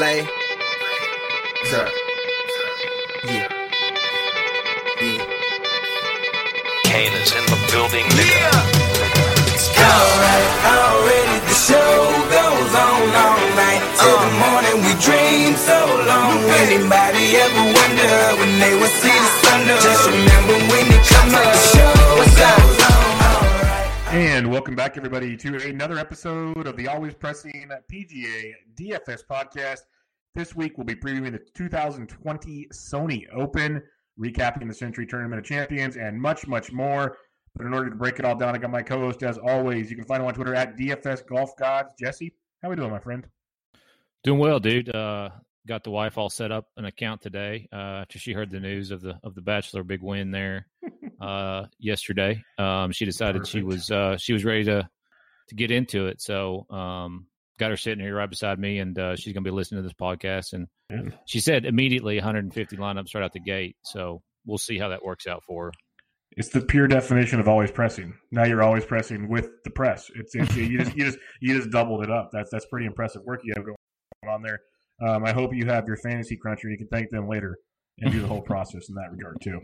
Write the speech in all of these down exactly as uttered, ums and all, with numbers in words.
Lay. Sir. Yeah. Yeah. Kane is in the building, nigga. Yeah. Alright, already the show goes on all night. Till uh. the morning we dream so long. Anybody ever wonder when they would see the sun? Just remember when it comes up, the show goes on. And welcome back, everybody, to another episode of the Always Pressing P G A D F S podcast. This week, we'll be previewing the two thousand twenty Sony Open, recapping the Century Tournament of Champions, and much, much more. But in order to break it all down, I got my co-host, as always. You can find him on Twitter at D F S Golf Gods. Jesse, how we doing, my friend? Doing well, dude. Uh, got the wife all set up an account today uh, after she heard the news of the of the Bachelor big win there uh, yesterday. Um, she decided Perfect. she was uh, she was ready to to get into it. So um, got her sitting here right beside me, and uh, she's going to be listening to this podcast. And yeah. she said immediately one hundred fifty lineups right out the gate. So we'll see how that works out for her. It's the pure definition of always pressing. Now you're always pressing with the press. It's, it's you just you just you just doubled it up. That's that's pretty impressive work you have going on there. Um, I hope you have your fantasy cruncher. You can thank them later and do the whole process in that regard too.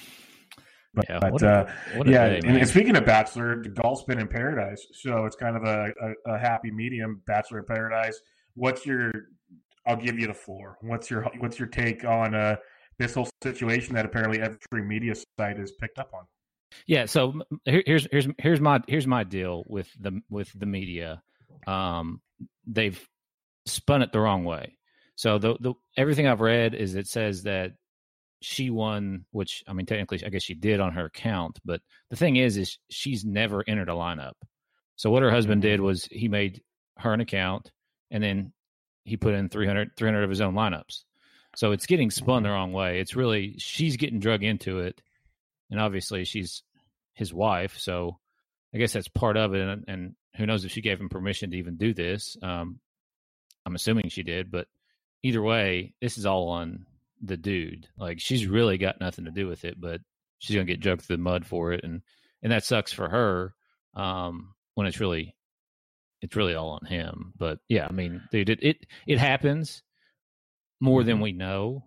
But, yeah, but what a, uh, what a yeah, day, and, and speaking of Bachelor, golf's been in paradise, so it's kind of a, a, a happy medium. Bachelor in paradise. What's your? I'll give you the floor. What's your What's your take on uh, this whole situation that apparently every media site has picked up on? Yeah, so here, here's here's here's my here's my deal with the with the media. Um, they've spun it the wrong way. So the the everything I've read is it says that she won, which I mean technically I guess she did on her account, but the thing is is she's never entered a lineup. So what her husband did was he made her an account and then he put in three hundred, three hundred of his own lineups. So it's getting spun the wrong way. It's really she's getting drug into it, and obviously she's his wife, so I guess that's part of it. And, and who knows if she gave him permission to even do this? Um, I'm assuming she did, but either way, this is all on the dude. Like, she's really got nothing to do with it, but she's going to get drugged through the mud for it. And, and that sucks for her um, when it's really, it's really all on him. But yeah, I mean, dude, it, it, it happens more than we know.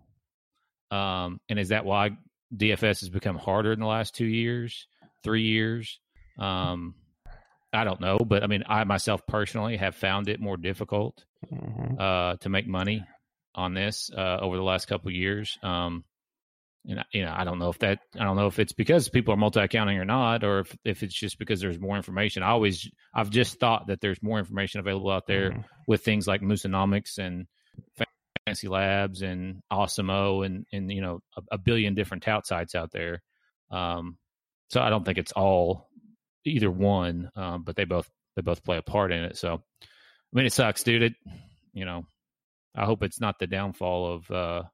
Um, and is that why D F S has become harder in the last two years, three years? Um, I don't know, but I mean, I myself personally have found it more difficult mm-hmm. uh, to make money on this uh, over the last couple of years. Um, and you know, I don't know if that, I don't know if it's because people are multi-accounting or not, or if, if it's just because there's more information. I always, I've just thought that there's more information available out there mm-hmm. with things like Moosonomics and Fantasy Labs and Awesemo and, and, you know, a, a billion different tout sites out there. Um, so I don't think it's all either one, um, but they both, they both play a part in it. So, I mean, it sucks, dude. It, you know, I hope it's not the downfall of, uh,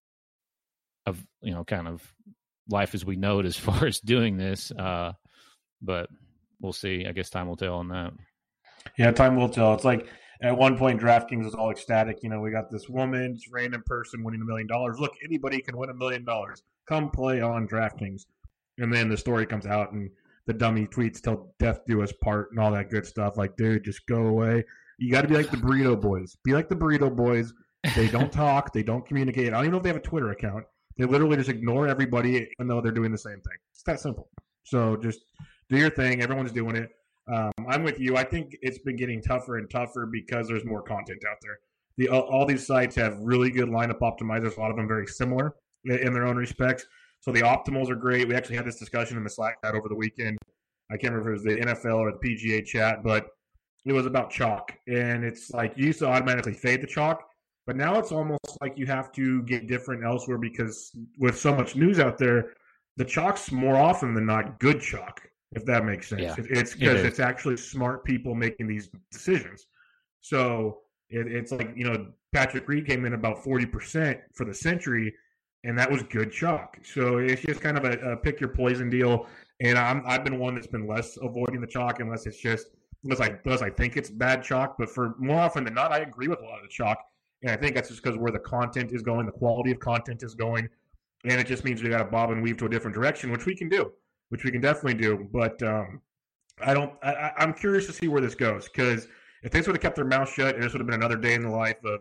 of, you know, kind of life as we know it as far as doing this. Uh, but we'll see. I guess time will tell on that. Yeah, time will tell. It's like at one point, DraftKings was all ecstatic. You know, we got this woman, this random person winning a million dollars. Look, anybody can win a million dollars. Come play on DraftKings. And then the story comes out and the dummy tweets till death do us part and all that good stuff. Like, dude, just go away. You got to be like the Burrito Boys. Be like the Burrito Boys. They don't talk. They don't communicate. I don't even know if they have a Twitter account. They literally just ignore everybody even though they're doing the same thing. It's that simple. So just do your thing. Everyone's doing it. Um, I'm with you. I think it's been getting tougher and tougher because there's more content out there. The all these sites have really good lineup optimizers. A lot of them very similar in their own respects. So the optimals are great. We actually had this discussion in the Slack chat over the weekend. I can't remember if it was the N F L or the P G A chat, but it was about chalk. And it's like you used to automatically fade the chalk, but now it's almost like you have to get different elsewhere because with so much news out there, the chalk's more often than not good chalk, if that makes sense. Yeah, it, it's because it it's actually smart people making these decisions. So it, it's like, you know, Patrick Reed came in about forty percent for the Century, and that was good chalk. So it's just kind of a, a pick your poison deal. And I'm, I've been one that's been less avoiding the chalk unless it's just unless I unless I think it's bad chalk. But for more often than not, I agree with a lot of the chalk. And I think that's just because where the content is going, the quality of content is going. And it just means we got to bob and weave to a different direction, which we can do, which we can definitely do. But um, I don't I, I'm curious to see where this goes because if this would have kept their mouth shut and this would have been another day in the life of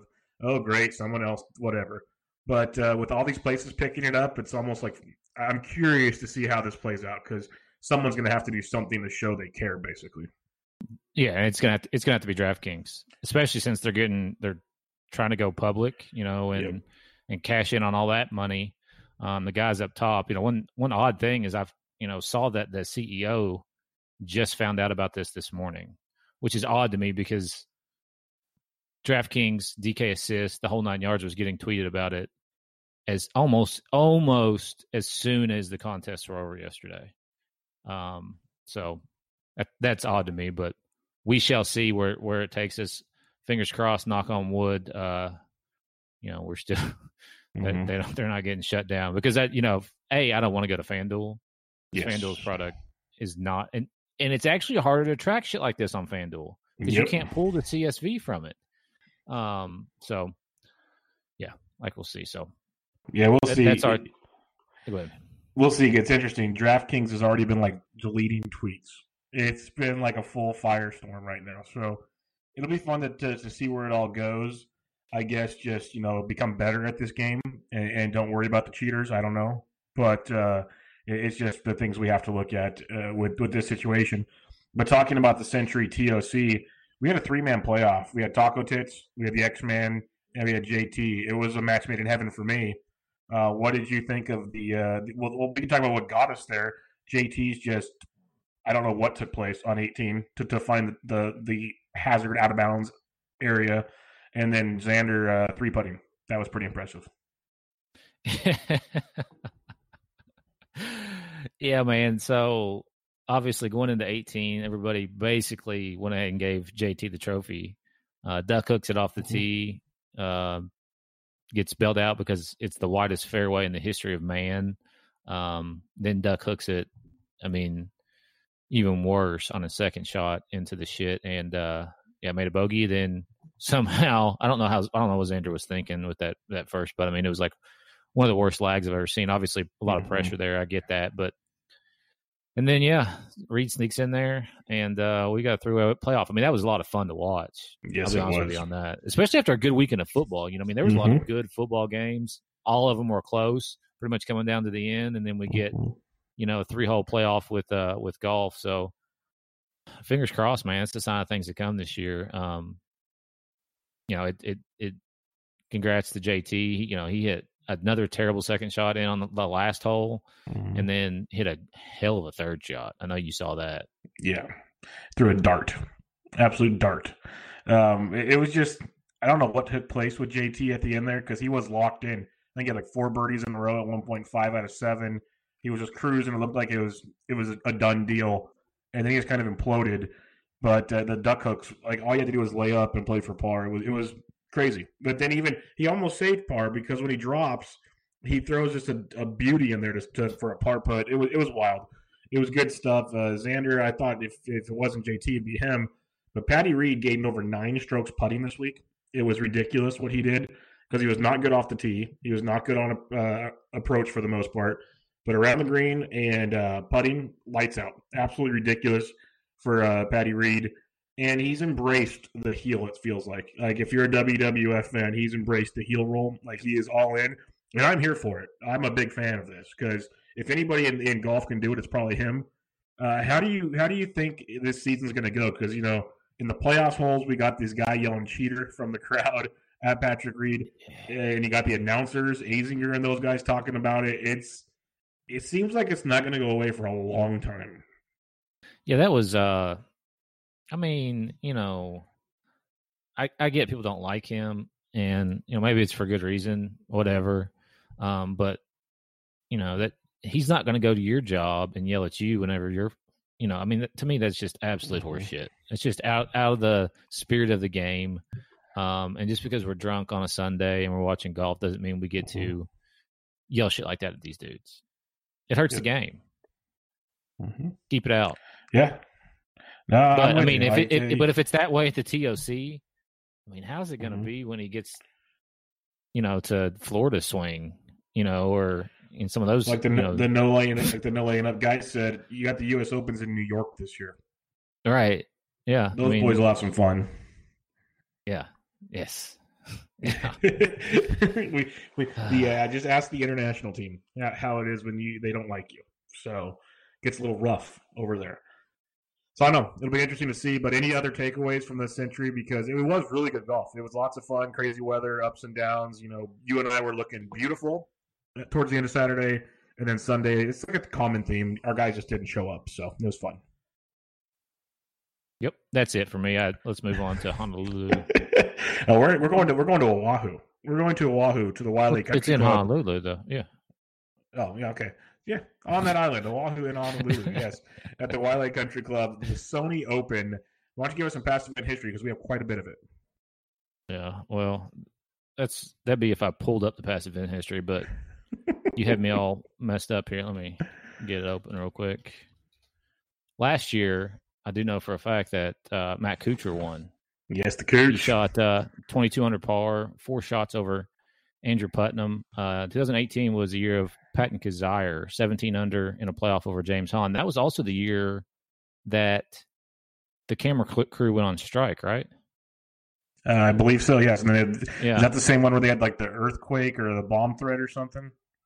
oh, great, someone else, whatever. But uh, with all these places picking it up, it's almost like I'm curious to see how this plays out because someone's going to have to do something to show they care, basically. Yeah, and it's gonna have to, it's gonna have to be DraftKings, especially since they're getting they're trying to go public, you know, and Yep. and cash in on all that money. Um, the guys up top, you know, one one odd thing is I've you know saw that the C E O just found out about this this morning, which is odd to me because DraftKings, D K Assist, the whole nine yards was getting tweeted about it as almost almost as soon as the contests were over yesterday. Um, so that, that's odd to me, but we shall see where where it takes us. Fingers crossed, knock on wood. Uh, you know, we're still Mhm. they, they don't, they're not getting shut down because that you know, a I don't want to go to FanDuel. Yes. FanDuel's product is not, and and it's actually harder to track shit like this on FanDuel because Yep. you can't pull the C S V from it. Um, so yeah, like we'll see. So Yeah, we'll that, see. that's our. Go ahead. We'll see. It's interesting. DraftKings has already been like deleting tweets. It's been like a full firestorm right now. So it'll be fun to, to, to see where it all goes. I guess just, you know, become better at this game and, and don't worry about the cheaters. I don't know. But uh, it- it's just the things we have to look at uh, with, with this situation. But talking about the Century T O C, we had a three-man playoff. We had Taco Tits, we had the X-Man, and we had J T. It was a match made in heaven for me. Uh, what did you think of the, uh, the well, well, we can talk about what got us there. J T's just, I don't know what took place on eighteen to, to find the, the, the hazard out of bounds area. And then Xander uh, three putting. That was pretty impressive. Yeah, man. So obviously going into eighteen, everybody basically went ahead and gave J T the trophy. Uh, Duck hooks it off the Mhm. tee, uh, gets bailed out because it's the widest fairway in the history of man. Um, then Duck hooks it. I mean, even worse on a second shot into the shit, and uh, yeah, made a bogey. Then somehow, I don't know how I don't know what Xander was thinking with that that first, but I mean, it was like one of the worst lags I've ever seen. Obviously, a lot of Mhm. pressure there. I get that, but and then yeah, Reed sneaks in there, and uh, we got through a playoff. I mean, that was a lot of fun to watch. Yes, I'll be it honest with was. you on that, especially after a good weekend of football. You know, I mean, there was a lot Mhm. of good football games. All of them were close, pretty much coming down to the end, and then we get Mhm. you know a three hole playoff with uh with golf. So fingers crossed, man. It's the sign of things to come this year. Um, you know, it it it. Congrats to J T. He, you know, he hit another terrible second shot in on the, the last hole, Mhm. and then hit a hell of a third shot. I know you saw that. Yeah, threw a dart, absolute dart. Um, it, it was just I don't know what took place with J T at the end there because he was locked in. I think he had like four birdies in a row at one point five out of seven. He was just cruising. It looked like it was it was a done deal, and then he just kind of imploded. But uh, the duck hooks, like all you had to do was lay up and play for par. It was it was crazy. But then even he almost saved par because when he drops, he throws just a, a beauty in there to, to for a par putt. It was it was wild. It was good stuff. Uh, Xander, I thought if, if it wasn't J T, it'd be him. But Patty Reed gained over nine strokes putting this week. It was ridiculous what he did because he was not good off the tee. He was not good on a, uh, approach for the most part. But around the green and uh, putting, lights out. Absolutely ridiculous for uh, Patty Reed. And he's embraced the heel, it feels like. Like, if you're a W W F fan, he's embraced the heel role. Like, he is all in. And I'm here for it. I'm a big fan of this because if anybody in, in golf can do it, it's probably him. Uh, how do you how do you think this season's going to go? Because, you know, in the playoff holes, we got this guy yelling cheater from the crowd at Patrick Reed. And you got the announcers, Azinger and those guys talking about it. It's It seems like it's not going to go away for a long time. Yeah, that was. Uh, I mean, you know, I I get people don't like him, and you know maybe it's for good reason, whatever. Um, but you know that he's not going to go to your job and yell at you whenever you're. You know, I mean, to me, that's just absolute Mhm. horseshit. It's just out out of the spirit of the game. Um, and just because we're drunk on a Sunday and we're watching golf doesn't mean we get to yell shit like that at these dudes. It hurts the game. Mm-hmm. Keep it out. Yeah. No, But I'm I with mean, you. if it, I- if, but if it's that way at the T O C, I mean, how's it going to Mhm. be when he gets, you know, to Florida swing, you know, or in some of those, like the you know, the no laying like the no laying up guy said, you got the U S Opens in New York this year. right? Yeah, Those I mean, boys will have some fun. yeah, yes, Yeah. we, we, yeah, just ask the international team how it is when you they don't like you. So it gets a little rough over there. So I don't know. It'll be interesting to see. But any other takeaways from this century? Because it was really good golf. It was lots of fun, crazy weather, ups and downs. You know, you and I were looking beautiful towards the end of Saturday. And then Sunday, it's like a common theme. Our guys just didn't show up. So it was fun. Yep, that's it for me. I, let's move on to Honolulu. oh, we're we're going to we're going to Oahu. We're going to Oahu to the Wiley Country It's in Club. Honolulu, though. Yeah. Oh, yeah, okay. Yeah, on that island, Oahu and Honolulu, yes. At the Wiley Country Club, the Sony Open. Why don't you give us some past event history, because we have quite a bit of it. Yeah, well, that's that'd be if I pulled up the past event history, but you had me all messed up here. Let me get it open real quick. Last year, I do know for a fact that uh, Matt Kuchar won. Yes, the Cooch. He shot uh, twenty-two under par, four shots over Andrew Putnam. Uh, twenty eighteen was the year of Patton Kizzire, seventeen under in a playoff over James Hahn. That was also the year that the camera crew went on strike, right? Uh, I believe so, yes. And then it, yeah. Is that the same one where they had like the earthquake or the bomb threat or something?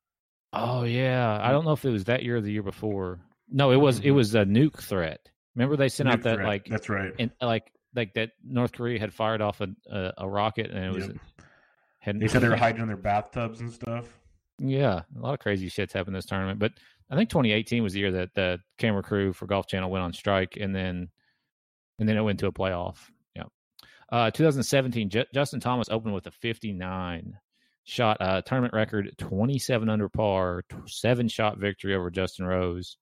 Oh, yeah. I don't know if it was that year or the year before. No, it was mm-hmm. it was a nuke threat. Remember they sent nuke out that threat. like that's right, and like like that North Korea had fired off a a, a rocket and it was. Yep. Had, they said they were hiding in their bathtubs and stuff. Yeah, a lot of crazy shit's happened this tournament. But I think twenty eighteen was the year that the camera crew for Golf Channel went on strike, and then and then it went to a playoff. Yeah, uh, twenty seventeen, J- Justin Thomas opened with a fifty-nine shot, uh, tournament record, twenty-seven under par, seven shot victory over Justin Rose.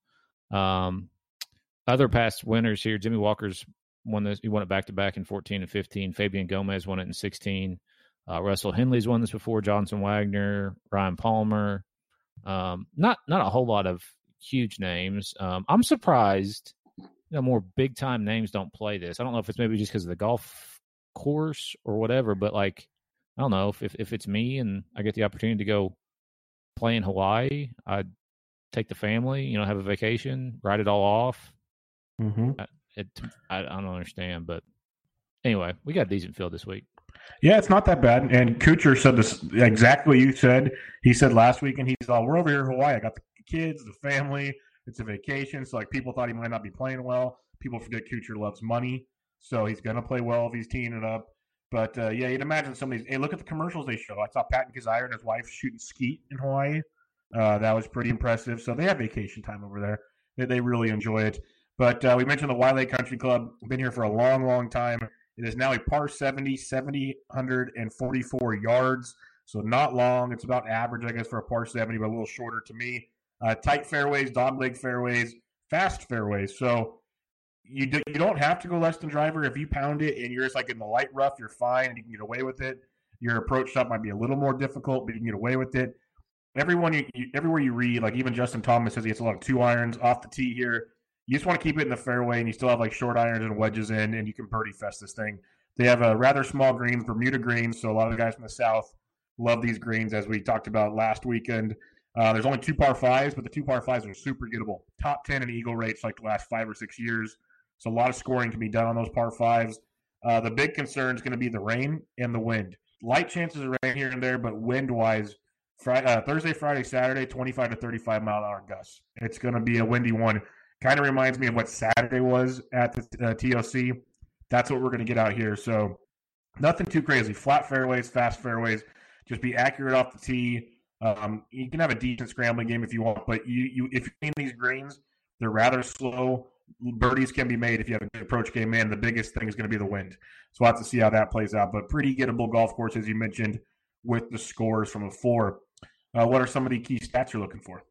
Um, other past winners here: Jimmy Walker's won this. He won it back to back in fourteen and fifteen. Fabian Gomez won it in sixteen. Uh, Russell Henley's won this before. Johnson Wagner, Ryan Palmer. Um, not not a whole lot of huge names. Um, I'm surprised, you know, more big time names don't play this. I don't know if it's maybe just because of the golf course or whatever, but like, I don't know if, if if it's me and I get the opportunity to go play in Hawaii, I'd take the family, you know, have a vacation, write it all off. Mm-hmm. I, it, I, I don't understand, but anyway, we got a decent field this week. Yeah, it's not that bad. And Kuchar said this exactly what you said. He said last week, and he's all, we're over here in Hawaii. I got the kids, the family. It's a vacation. So, like, people thought he might not be playing well. People forget Kuchar loves money. So, he's going to play well if he's teeing it up. But, uh, yeah, you'd imagine some of these. Hey, look at the commercials they show. I saw Patton Kizzire and his wife shooting skeet in Hawaii. Uh, that was pretty impressive. So, they have vacation time over there. They, they really enjoy it. But uh, we mentioned the Wiley Country Club. Been here for a long, long time. It is now a par seventy, seven hundred forty-four yards. So not long. It's about average, I guess, for a par seventy, but a little shorter to me. Uh, tight fairways, dogleg fairways, fast fairways. So you do, you don't have to go less than driver. If you pound it and you're just like in the light rough, you're fine and you can get away with it. Your approach shot might be a little more difficult, but you can get away with it. Everyone, you, you, everywhere you read, like even Justin Thomas says he gets a lot of two irons off the tee here. You just want to keep it in the fairway, and you still have like short irons and wedges in, and you can birdie fest this thing. They have a rather small greens, Bermuda greens, so a lot of the guys from the South love these greens, as we talked about last weekend. Uh, there's only two par fives, but the two par fives are super gettable. Top ten in eagle rates like the last five or six years. So a lot of scoring can be done on those par fives. Uh, the big concern is going to be the rain and the wind. Light chances of rain here and there, but wind-wise, Friday, uh, Thursday, Friday, Saturday, twenty-five to thirty-five mile an hour gusts. It's going to be a windy one. Kind of reminds me of what Saturday was at the uh, T O C. That's what we're going to get out here. So nothing too crazy. Flat fairways, fast fairways. Just be accurate off the tee. Um, you can have a decent scrambling game if you want, but you, you if you're in these greens, they're rather slow. Birdies can be made if you have a good approach game, man. The biggest thing is going to be the wind. So we'll have to see how that plays out. But pretty gettable golf course, as you mentioned, with the scores from a four. Uh, what are some of the key stats you're looking for?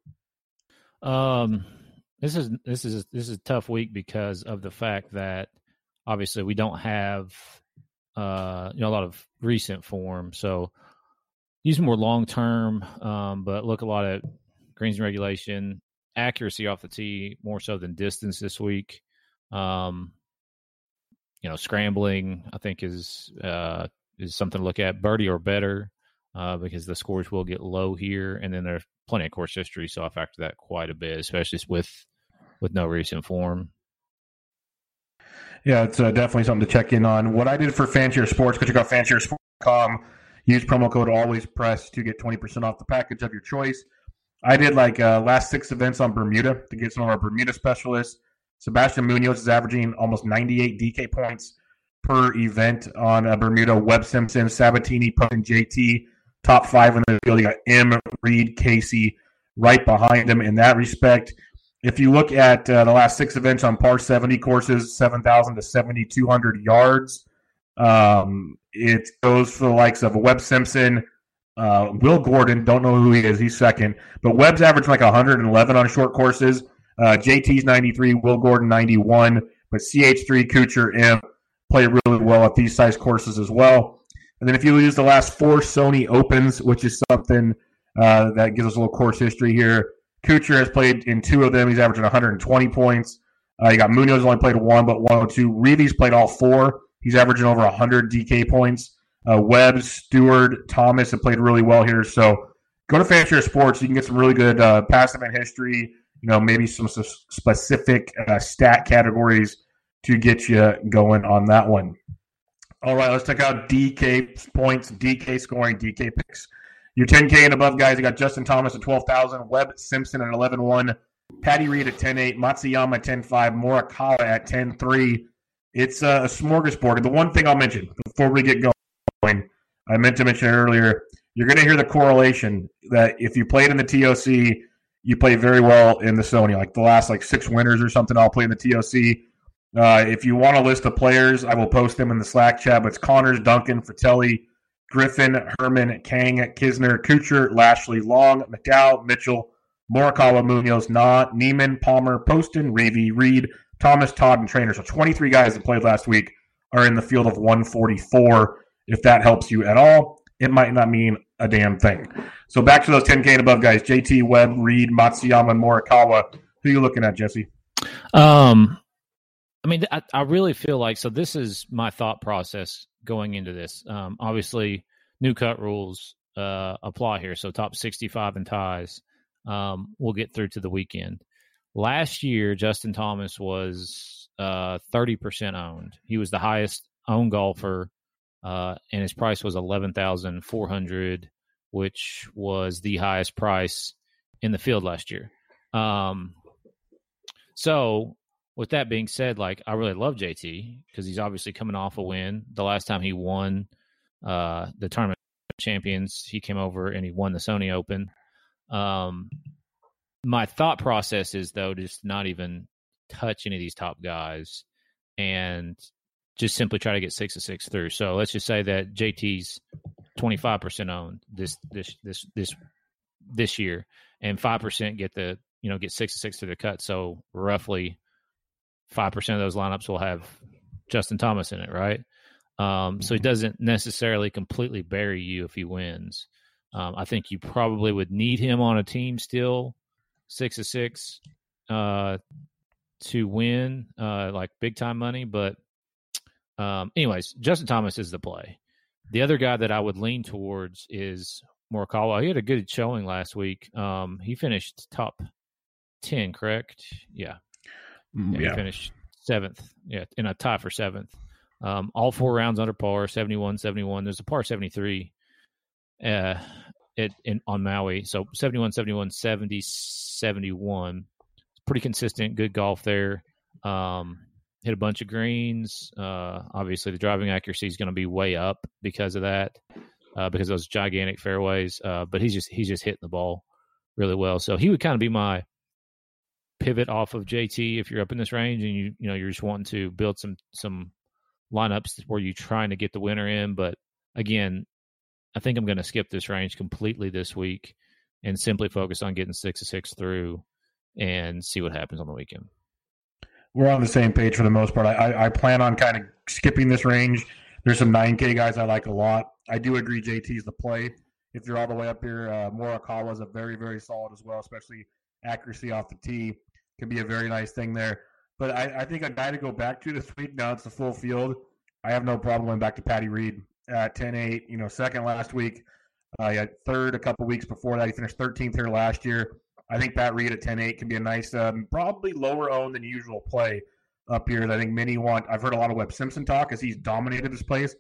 Um. This is this is this is a tough week because of the fact that obviously we don't have uh, you know a lot of recent form. So use more long term, um, but look a lot at greens and regulation, accuracy off the tee more so than distance this week. Um, you know, scrambling I think is uh, is something to look at. Birdie or better uh, because the scores will get low here, and then there's plenty of course history, so I factor that quite a bit, especially with. with no recent form. Yeah, it's uh, definitely something to check in on. What I did for Fancier Sports, go check out fancier sports com. Use promo code ALWAYSPRESS to get twenty percent off the package of your choice. I did like uh, last six events on Bermuda to get some of our Bermuda specialists. Sebastian Munoz is averaging almost ninety-eight D K points per event on uh, Bermuda. Webb Simpson, Sabatini, and J T, top five in the field. You got M, Reed, Casey right behind him in that respect. If you look at uh, the last six events on par seventy courses, seven thousand to seventy-two hundred yards, um, it goes for the likes of Webb Simpson, uh, Will Gordon, don't know who he is, he's second. But Webb's averaging like one hundred eleven on short courses. Uh, J T's ninety-three, Will Gordon ninety-one. But C H three, Kuchar, M play really well at these size courses as well. And then if you use the last four Sony Opens, which is something uh, that gives us a little course history here, Kuchar has played in two of them. He's averaging one hundred twenty points. Uh, you got Munoz only played one, but one oh two. Reeves played all four. He's averaging over one hundred D K points. Uh, Webb, Stewart, Thomas have played really well here. So go to Fancier Sports. You can get some really good uh, past event history, you know, maybe some s- specific uh, stat categories to get you going on that one. All right, let's check out D K points, D K scoring, D K picks. Your ten K and above guys, you got Justin Thomas at twelve thousand, Webb Simpson at eleven one, Patty Reed at ten eight, Matsuyama at ten five, Morikawa at ten three. It's a smorgasbord. And the one thing I'll mention before we get going, I meant to mention it earlier, you're going to hear the correlation that if you played in the T O C, you play very well in the Sony. Like the last like six winners or something, I'll play in the T O C. Uh, if you want a list of players, I will post them in the Slack chat. But it's Connors, Duncan, Fratelli, Griffin, Herman, Kang, Kisner, Kuchar, Lashley, Long, McDowell, Mitchell, Morikawa, Munoz, Na, Neiman, Palmer, Poston, Reevy, Reed, Thomas, Todd, and Trainer. So twenty-three guys that played last week are in the field of one forty-four. If that helps you at all, it might not mean a damn thing. So back to those ten K and above guys. J T, Webb, Reed, Matsuyama, and Morikawa. Who are you looking at, Jesse? Um, I mean, I, I really feel like, so this is my thought process going into this. Um, obviously, new cut rules uh, apply here. So top sixty-five and ties um, will get through to the weekend. Last year, Justin Thomas was uh, thirty percent owned. He was the highest owned golfer, uh, and his price was eleven thousand four hundred dollars, which was the highest price in the field last year. Um, so with that being said, like, I really love J T because he's obviously coming off a win. The last time he won uh, the Tournament of Champions, he came over and he won the Sony Open. Um, my thought process is, though, just not even touch any of these top guys and just simply try to get six to six through. So let's just say that J T's twenty-five percent owned this this this this this year, and five percent get the you know get six to six through the cut. So roughly five percent of those lineups will have Justin Thomas in it, right? Um, so he doesn't necessarily completely bury you if he wins. Um, I think you probably would need him on a team still, six to six, uh, to win, uh, like big time money. But, um, anyways, Justin Thomas is the play. The other guy that I would lean towards is Morikawa. He had a good showing last week. Um, he finished top ten, correct? Yeah. Yeah, yeah. He finished seventh. Yeah, in a tie for seventh. Um, all four rounds under par, seventy-one, seventy-one. There's a par seventy-three uh, it, in, on Maui. So seventy-one, seventy-one, seventy, seventy-one. Pretty consistent, good golf there. Um, hit a bunch of greens. Uh, obviously, the driving accuracy is going to be way up because of that, uh, because of those gigantic fairways. Uh, but he's just he's just hitting the ball really well. So he would kind of be my pivot off of J T if you're up in this range and you you know you're just wanting to build some some lineups where you're trying to get the winner in. But again, I think I'm going to skip this range completely this week and simply focus on getting six to six through and see what happens on the weekend. We're on the same page for the most part. I, I plan on kind of skipping this range. There's some nine K guys I like a lot. I do agree J T's the play. If you're all the way up here, uh, Morikawa is a very, very solid as well, especially accuracy off the tee. Could be a very nice thing there. But I, I think a guy to go back to this week, now it's the full field, I have no problem going back to Patty Reed at ten eight. You know, second last week. Uh, he had third a couple weeks before that. He finished thirteenth here last year. I think Pat Reed at ten eight can be a nice, um, probably lower owned than usual play up here. I think many want – I've heard a lot of Webb Simpson talk as he's dominated this place.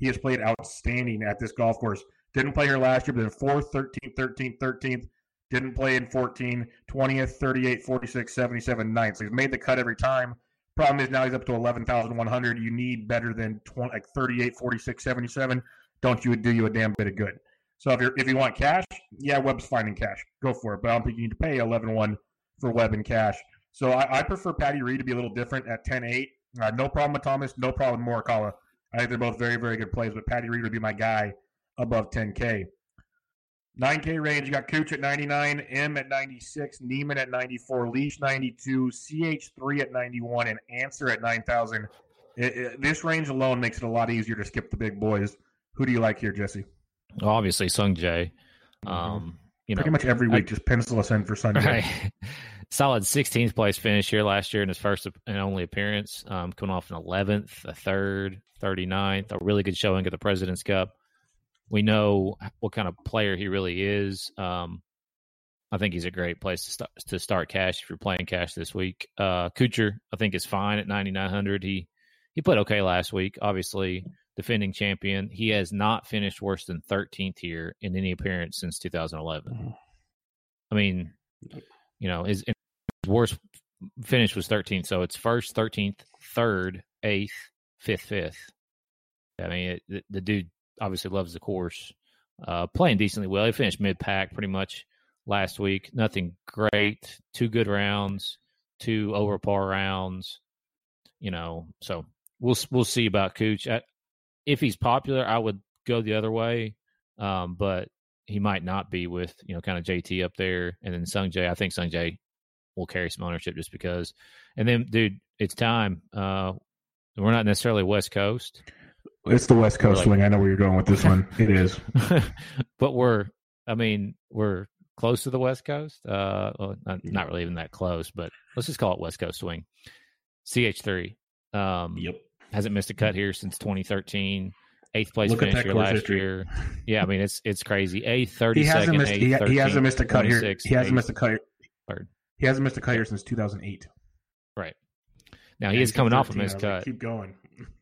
He has played outstanding at this golf course. Didn't play here last year, but in fourth, thirteenth, thirteenth, thirteenth. Didn't play in fourteen, twentieth, thirty-eight, forty-six, seventy-seven, ninth. So he's made the cut every time. Problem is now he's up to eleven thousand one hundred. You need better than twenty, like thirty-eight, forty-six, seventy-seven. Don't you do you a damn bit of good. So if you're if you want cash, yeah, Webb's fine in cash. Go for it. But I don't think you need to pay eleven one for Webb in cash. So I, I prefer Patty Reed to be a little different at ten eight. Uh, no problem with Thomas. No problem with Morikawa. I think they're both very, very good plays. But Patty Reed would be my guy above ten K. nine K range, you got Cooch at ninety-nine, M at ninety-six, Neiman at ninety-four, Leash ninety-two, C H three at ninety-one, and Answer at nine thousand. It, it, this range alone makes it a lot easier to skip the big boys. Who do you like here, Jesse? Obviously, Sung Jae. Um, mm-hmm. you know, Pretty much every week, I, just pencil us in for Sung Jae. Right. Solid sixteenth place finish here last year in his first and only appearance, um, coming off an eleventh, a third, thirty-ninth, a really good showing at the President's Cup. We know what kind of player he really is. Um, I think he's a great place to start to start cash if you're playing cash this week. Uh, Kuchar, I think, is fine at ninety-nine hundred. He he played okay last week. Obviously, defending champion. He has not finished worse than thirteenth here in any appearance since two thousand eleven. I mean, you know, his, his worst finish was thirteenth. So it's first, thirteenth, third, eighth, fifth, fifth. I mean, it, the, the dude obviously loves the course. Uh, playing decently well. He finished mid-pack pretty much last week. Nothing great. Two good rounds. Two over par rounds. You know, so we'll we'll see about Cooch. I, if he's popular, I would go the other way. Um, but he might not be with, you know, kind of J T up there. And then Sung Jae, I think Sung Jae will carry some ownership just because. And then, dude, it's time. Uh, we're not necessarily West Coast. It's the West Coast like, swing. I know where you're going with this one. It is. But we're, I mean, we're close to the West Coast. Uh, well, not, not really even that close, but let's just call it West Coast swing. C H three. Um, yep. Hasn't missed a cut here since twenty thirteen. Eighth place finish here last history. year. Yeah, I mean, it's it's crazy. Eighth, thirty-second, eighth, he, thirteenth, he hasn't missed a cut here. He hasn't eighth, missed a cut here. Third. He hasn't missed a cut here since two thousand eight. Right. Now, he is coming off a missed cut. Like, keep going.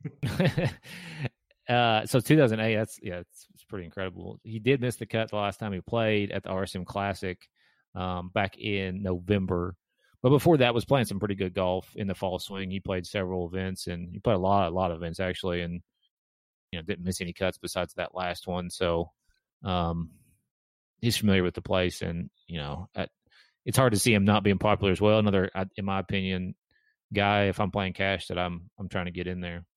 uh, so two thousand eight, that's yeah, it's, it's pretty incredible. He did miss the cut the last time he played at the R S M Classic um, back in November. But before that, was playing some pretty good golf in the fall swing. He played several events, and he played a lot, a lot of events actually, and you know didn't miss any cuts besides that last one. So um, he's familiar with the place, and you know at, it's hard to see him not being popular as well. Another, in my opinion, guy if I'm playing cash that I'm I'm trying to get in there.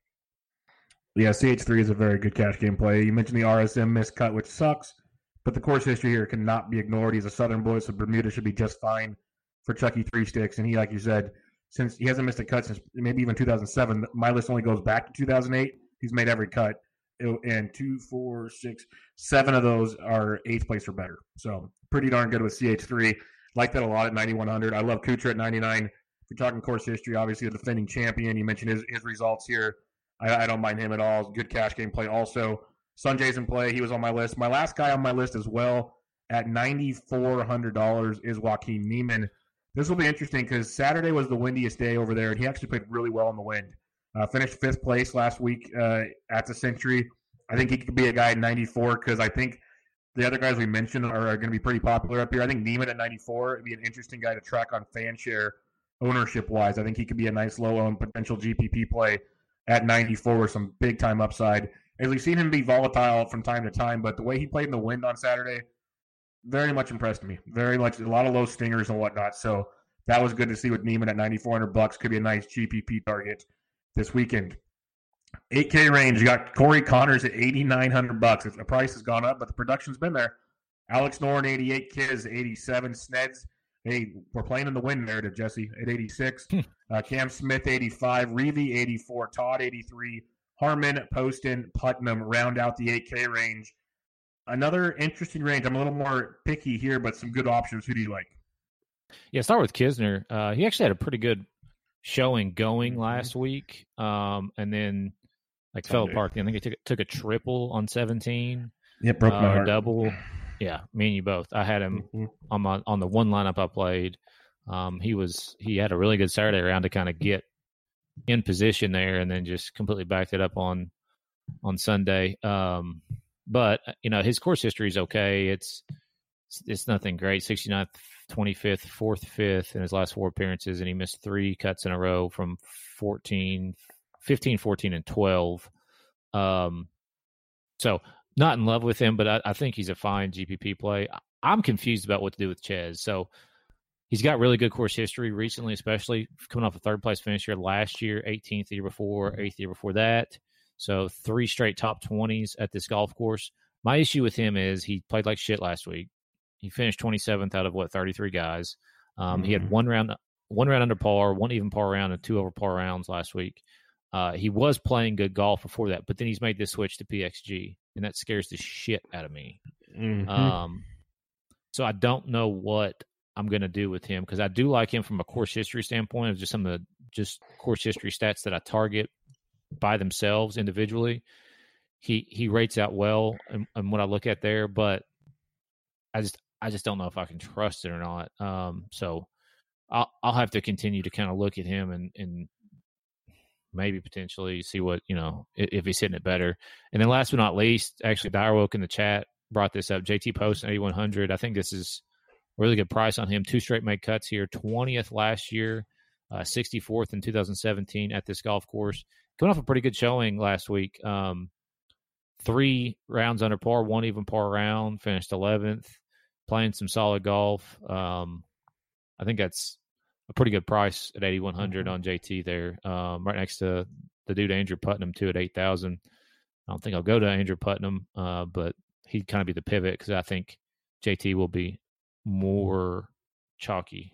Yeah, C H three is a very good cash game play. You mentioned the R S M missed cut, which sucks, but the course history here cannot be ignored. He's a Southern boy, so Bermuda should be just fine for Chucky Three Sticks. And he, like you said, since he hasn't missed a cut since maybe even two thousand seven, my list only goes back to two thousand eight. He's made every cut. And two, four, six, seven of those are eighth place or better. So pretty darn good with C H three. Like that a lot at ninety-one hundred. I love Kuchar at ninety-nine. If you're talking course history, obviously the defending champion. You mentioned his, his results here. I, I don't mind him at all. Good cash game play also. Sung Jae's in play. He was on my list. My last guy on my list as well at ninety-four hundred dollars is Joaquin Neiman. This will be interesting because Saturday was the windiest day over there, and he actually played really well in the wind. Uh, finished fifth place last week uh, at the Century. I think he could be a guy at ninety-four because I think the other guys we mentioned are, are going to be pretty popular up here. I think Neiman at ninety-four would be an interesting guy to track on FanShare ownership-wise. I think he could be a nice low-owned potential G P P play at ninety-four with some big-time upside. As we've seen him be volatile from time to time, but the way he played in the wind on Saturday – very much impressed me. Very much, a lot of low stingers and whatnot. So that was good to see with Neiman at ninety-four hundred bucks. Could be a nice G P P target this weekend. eight K range. You got Corey Connors at eighty-nine hundred bucks. The price has gone up, but the production's been there. Alex Noren, eighty-eight. Kiz, eighty-seven. Sneds, hey, we're playing in the win narrative, Jesse, at eighty-six. uh, Cam Smith, eighty-five. Reevy, eighty-four. Todd, eighty-three. Harmon, Poston, Putnam round out the eight K range. Another interesting range. I'm a little more picky here, but some good options. Who do you like? Yeah, start with Kisner. Uh, he actually had a pretty good showing going mm-hmm. last week, um, and then like Sunday. fell apart. I think he took took a triple on seventeen. Yeah, broke my uh, heart. Double. Yeah, me and you both. I had him mm-hmm. on my on the one lineup I played. Um, he was he had a really good Saturday round to kind of get in position there, and then just completely backed it up on on Sunday. Um, but you know, his course history is okay. It's it's nothing great. sixty-ninth, twenty-fifth, fourth, fifth in his last four appearances, and he missed three cuts in a row from fourteen, fifteen, fourteen, and twelve. Um, so not in love with him, but I, I think he's a fine G P P play. I'm confused about what to do with Chez. So he's got really good course history recently, especially coming off a third place finish here last year, eighteenth the year before, eighth the year before that. So three straight top twenties at this golf course. My issue with him is he played like shit last week. He finished twenty-seventh out of what, thirty-three guys. Um, mm-hmm. He had one round, one round under par, one even par round, and two over par rounds last week. Uh, he was playing good golf before that, but then he's made this switch to P X G, and that scares the shit out of me. Mm-hmm. Um, so I don't know what I'm going to do with him, because I do like him from a course history standpoint of just some of the just course history stats that I target by themselves individually. He he rates out well and, and what I look at there, but I just I just don't know if I can trust it or not. Um, so I'll I'll have to continue to kind of look at him and and maybe potentially see what, you know, if, if he's hitting it better. And then last but not least, actually Direwoke in the chat brought this up. J T Post eighty-one hundred. I think this is a really good price on him. Two straight made cuts here. twentieth last year, uh, sixty-fourth in two thousand seventeen at this golf course. Coming off a pretty good showing last week. Um, three rounds under par, one even par round, finished eleventh, playing some solid golf. Um, I think that's a pretty good price at eighty-one hundred mm-hmm. on J T there, um, right next to the dude Andrew Putnam too at eight thousand. I don't think I'll go to Andrew Putnam, uh, but he'd kind of be the pivot because I think J T will be more chalky.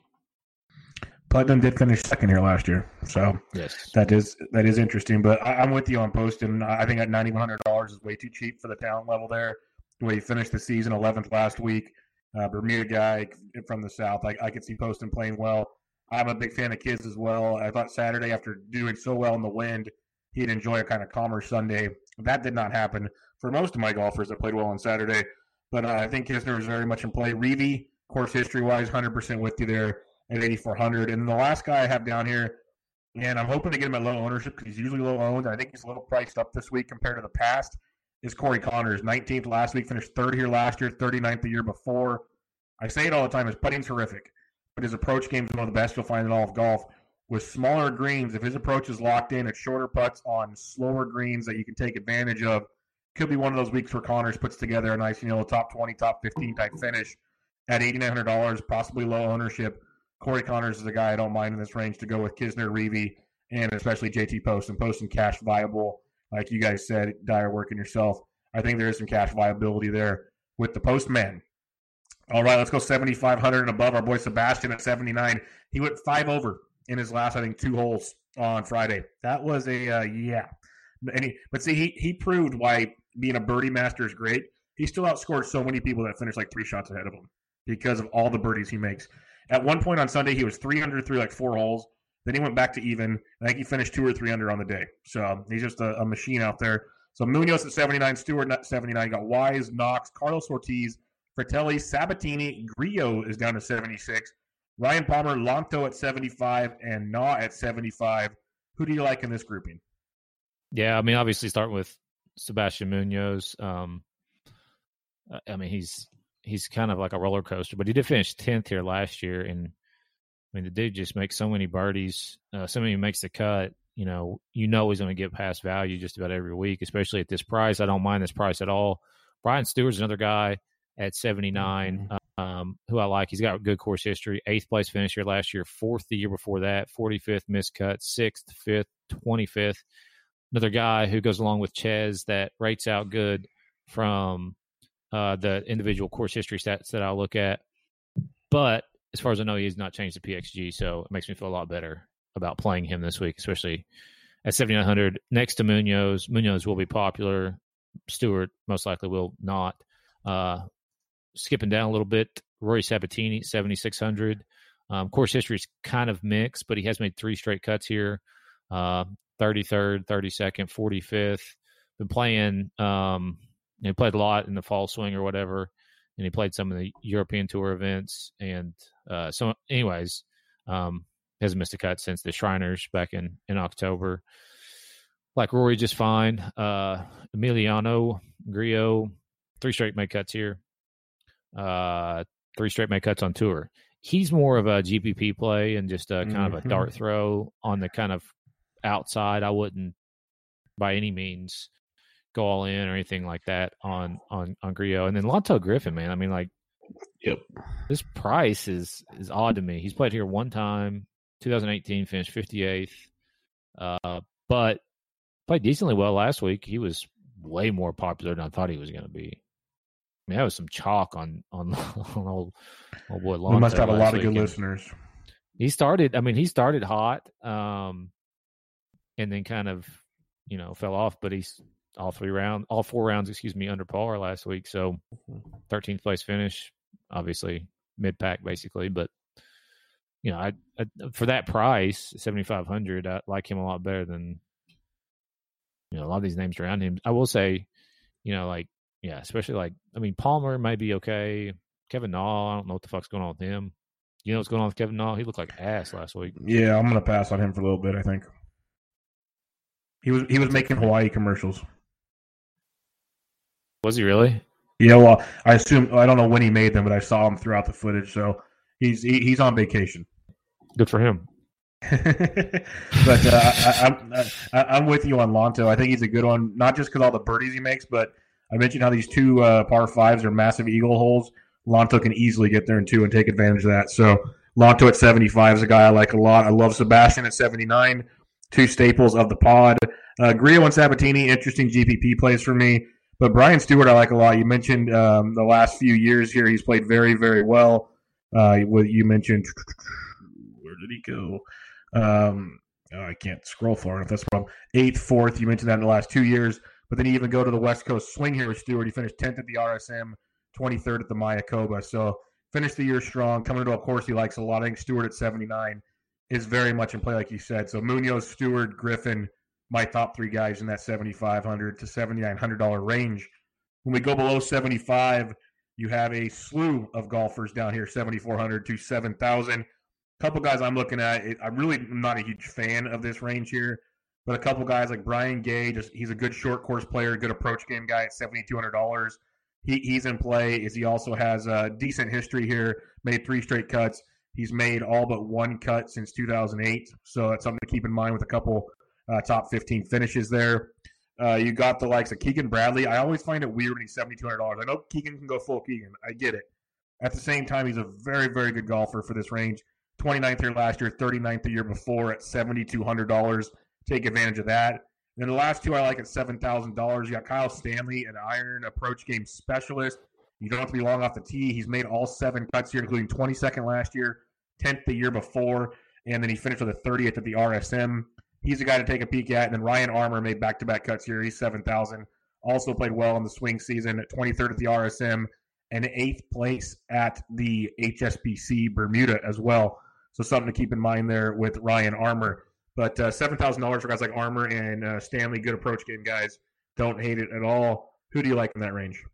Putnam did finish second here last year, so yes, that is that is interesting. But I, I'm with you on Poston. I think at ninety-one hundred dollars is way too cheap for the talent level there. The way he finished the season, eleventh last week, uh, Bermuda guy from the South. I, I could see Poston playing well. I'm a big fan of Kiz as well. I thought Saturday, after doing so well in the wind, he'd enjoy a kind of calmer Sunday. That did not happen for most of my golfers that played well on Saturday. But uh, I think Kisner was very much in play. Reavie, course history-wise, one hundred percent with you there at eighty-four hundred. And the last guy I have down here, and I'm hoping to get him at low ownership because he's usually low owned. I think he's a little priced up this week compared to the past, is Corey Connors. nineteenth last week, finished third here last year, thirty-ninth the year before. I say it all the time, his putting's horrific, but his approach game is one of the best you'll find in all of golf. With smaller greens, if his approach is locked in at shorter putts on slower greens that you can take advantage of, could be one of those weeks where Connors puts together a nice, you know, top twenty, top fifteen type finish at eighty-nine hundred dollars, possibly low ownership. Corey Connors is a guy I don't mind in this range to go with. Kisner, Reavie, and especially J T Poston. Poston cash viable, like you guys said, Dyer working yourself. I think there is some cash viability there with the Postman. All right, let's go seventy-five hundred and above. Our boy Sebastian at seventy-nine. He went five over in his last, I think, two holes on Friday. That was a, uh, yeah. And he, but see, he, he proved why being a birdie master is great. He still outscored so many people that finished like three shots ahead of him because of all the birdies he makes. At one point on Sunday, he was three under through like four holes. Then he went back to even. I think he finished two or three under on the day. So he's just a, a machine out there. So Munoz at seventy-nine, Stewart at seventy-nine. You got Wise, Knox, Carlos Ortiz, Fratelli, Sabatini. Grillo is down to seventy-six. Ryan Palmer, Lanto at seventy-five, and Na at seventy-five. Who do you like in this grouping? Yeah, I mean, obviously starting with Sebastian Munoz. Um, I mean, he's he's kind of like a roller coaster, but he did finish tenth here last year. And I mean, the dude just makes so many birdies. Uh, so many makes the cut. You know, you know he's going to get past value just about every week, especially at this price. I don't mind this price at all. Brian Stewart's another guy at seventy-nine, um, who I like. He's got good course history. Eighth place finish here last year, fourth the year before that, forty-fifth missed cut, sixth, fifth, twenty-fifth. Another guy who goes along with Chez that rates out good from uh, the individual course history stats that I'll look at. But as far as I know, he has not changed the P X G, so it makes me feel a lot better about playing him this week, especially at seventy-nine hundred. Next to Munoz, Munoz will be popular. Stewart most likely will not. Uh, skipping down a little bit, Rory Sabatini, seventy-six hundred. Um, course history is kind of mixed, but he has made three straight cuts here. Uh, thirty-third, thirty-second, forty-fifth. Been playing, um, he played a lot in the fall swing or whatever, and he played some of the European Tour events. And uh, so, anyways, um, hasn't missed a cut since the Shriners back in, in October. like Rory just fine. Uh, Emiliano Grillo, three straight made cuts here. Uh, three straight made cuts on tour. He's more of a G P P play and just a kind mm-hmm. of a dart throw on the kind of outside. I wouldn't by any means go all in or anything like that on on on Grillo. And then Lanto Griffin, man. I mean, like, yep, this price is is odd to me. He's played here one time, twenty eighteen, finished fifty-eighth, uh, but played decently well last week. He was way more popular than I thought he was going to be. I mean, that was some chalk on on, on old, old boy Lanto. We must have a lot of good and listeners. He started. I mean, he started hot, um, and then kind of, you know, fell off. But he's all three rounds, all four rounds, excuse me, under par last week. So, thirteenth place finish, obviously mid pack basically. But you know, I, I for that price, seventy five hundred, I like him a lot better than, you know, a lot of these names around him. I will say, you know, like. Yeah, especially like, I mean, Palmer might be okay. Kevin Na, I don't know what the fuck's going on with him. You know what's going on with Kevin Na? He looked like ass last week. Yeah, I'm going to pass on him for a little bit, I think. He was he was making Hawaii commercials. Was he really? Yeah, well, I assume, I don't know when he made them, but I saw him throughout the footage, so he's he, he's on vacation. Good for him. But uh, I, I'm, I, I'm with you on Lanto. I think he's a good one, not just because all the birdies he makes, but I mentioned how these two uh, par fives are massive eagle holes. Lanto can easily get there in two and take advantage of that. So Lanto at seventy-five is a guy I like a lot. I love Sebastian at seventy-nine, two staples of the pod. Uh, Grillo and Sabatini, interesting G P P plays for me. But Brian Stewart I like a lot. You mentioned um, the last few years here he's played very, very well. Uh, you mentioned – where did he go? Um, oh, I can't scroll far enough. That's the problem. Eighth, fourth. You mentioned that in the last two years. But then you even go to the West Coast swing here with Stewart. He finished tenth at the R S M, twenty-third at the Mayakoba. So finished the year strong. Coming to a course he likes a lot. I think Stewart at seventy-nine is very much in play, like you said. So Munoz, Stewart, Griffin, my top three guys in that seventy-five hundred to seventy-nine hundred dollars range. When we go below seventy-five, you have a slew of golfers down here, seventy-four hundred to seven thousand. A couple guys I'm looking at. I really am not a huge fan of this range here. But a couple guys like Brian Gay, just he's a good short course player, good approach game guy at seven thousand two hundred dollars. He, he's in play. Is he also has a decent history here, made three straight cuts. He's made all but one cut since two thousand eight. So that's something to keep in mind with a couple uh, top fifteen finishes there. Uh, you got the likes of Keegan Bradley. I always find it weird when he's seven thousand two hundred dollars. I know Keegan can go full Keegan. I get it. At the same time, he's a very, very good golfer for this range. twenty-ninth here last year, thirty-ninth the year before at seven thousand two hundred dollars. Take advantage of that. And then the last two I like at seven thousand dollars. You got Kyle Stanley, an iron approach game specialist. You don't have to be long off the tee. He's made all seven cuts here, including twenty-second last year, tenth the year before, and then he finished with a thirtieth at the R S M. He's a guy to take a peek at. And then Ryan Armour made back-to-back cuts here. He's seven thousand. Also played well in the swing season at twenty-third at the R S M and eighth place at the H S B C Bermuda as well. So something to keep in mind there with Ryan Armour. But uh, seven thousand dollars for guys like Armour and uh, Stanley, good approach game guys. Don't hate it at all. Who do you like in that range?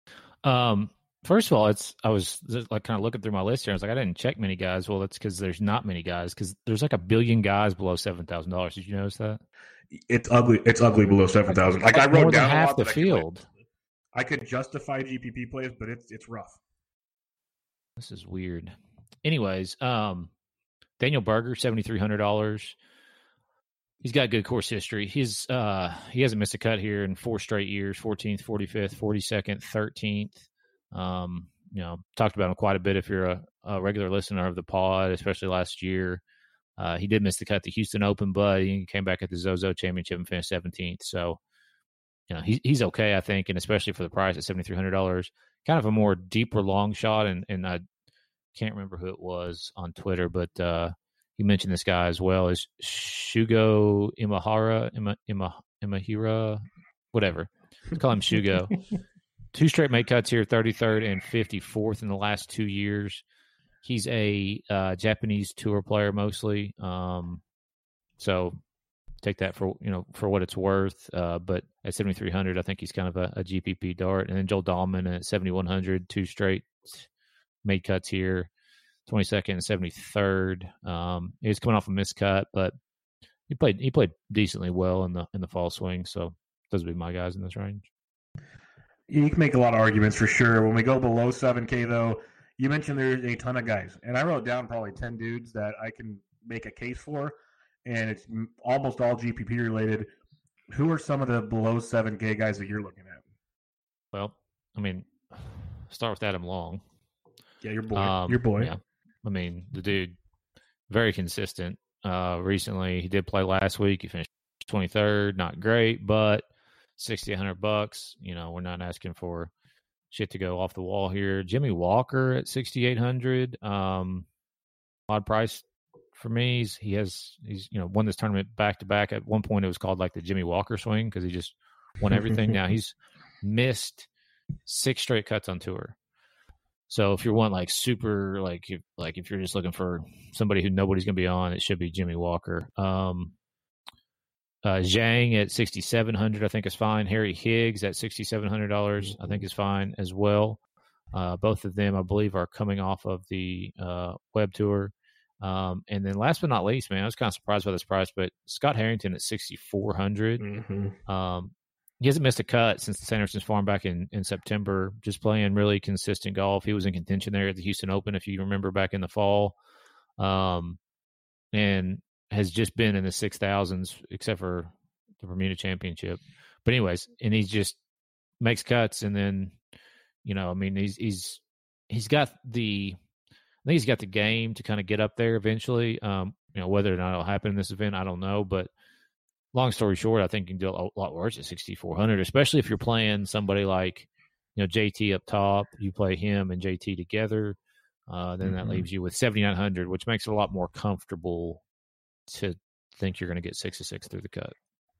Um, first of all, it's I was like kind of looking through my list here. I was like, I didn't check many guys. Well, that's because there's not many guys because there's like a billion guys below seven thousand dollars. Did you notice that? It's ugly. It's ugly below seven thousand. Like I wrote more down than half a lot the that field. I could, I could justify G P P plays, but it's it's rough. This is weird. Anyways, um, Daniel Berger, seventy three hundred dollars. He's got good course history. He's uh, he hasn't missed a cut here in four straight years: fourteenth, forty-fifth, forty-second, thirteenth. Um, you know, talked about him quite a bit if you're a, a regular listener of the pod, especially last year. Uh, he did miss the cut at the Houston Open, but he came back at the Zozo Championship and finished seventeenth. So, you know, he, he's okay, I think, and especially for the price at seventy three hundred dollars. Kind of a more deeper long shot, and and I can't remember who it was on Twitter, but. Uh, You mentioned this guy as well is Shugo Imahara, Ima, Ima, Imahira, whatever. Let's call him Shugo. Two straight made cuts here, thirty-third and fifty-fourth in the last two years. He's a uh, Japanese tour player mostly, um, so take that for you know for what it's worth. Uh, but at seventy-three hundred, I think he's kind of a, a G P P dart. And then Joel Dahlman at seventy-one hundred, two straight made cuts here. twenty-second and seventy-third. Um, he was coming off a miscut, but he played he played decently well in the in the fall swing. So those would be my guys in this range. You can make a lot of arguments for sure. When we go below seven K, though, you mentioned there's a ton of guys. And I wrote down probably ten dudes that I can make a case for, and it's almost all G P P related. Who are some of the below seven K guys that you're looking at? Well, I mean, start with Adam Long. Yeah, your boy. Um, your boy. Yeah. I mean, the dude, very consistent. Uh, recently, he did play last week. He finished twenty-third. Not great, but sixty, a hundred bucks. You know, we're not asking for shit to go off the wall here. Jimmy Walker at sixty-eight hundred. Um, odd price for me. He's, he has, he's, you know, won this tournament back to back. At one point, it was called like the Jimmy Walker swing because he just won everything. Now he's missed six straight cuts on tour. So if you want like super, like if, like if you're just looking for somebody who nobody's going to be on, it should be Jimmy Walker. Um, uh, Zhang at sixty-seven hundred, I think is fine. Harry Higgs at sixty-seven hundred dollars, I think is fine as well. Uh, both of them, I believe, are coming off of the uh, web tour. Um, and then last but not least, man, I was kind of surprised by this price, but Scott Harrington at sixty-four hundred. Mm-hmm. Um, He hasn't missed a cut since the Sanderson's Farm back in, in September, just playing really consistent golf. He was in contention there at the Houston Open, if you remember, back in the fall, um, and has just been in the six thousands, except for the Bermuda Championship. But anyways, and he just makes cuts, and then, you know, I mean, he's he's he's got the I think he's got the game to kind of get up there eventually. Um, you know, whether or not it'll happen in this event, I don't know, but long story short, I think you can do a lot worse at sixty-four hundred, especially if you're playing somebody like, you know, J T up top. You play him and J T together. Uh, then mm-hmm. that leaves you with seventy-nine hundred, which makes it a lot more comfortable to think you're going to get six to six through the cut.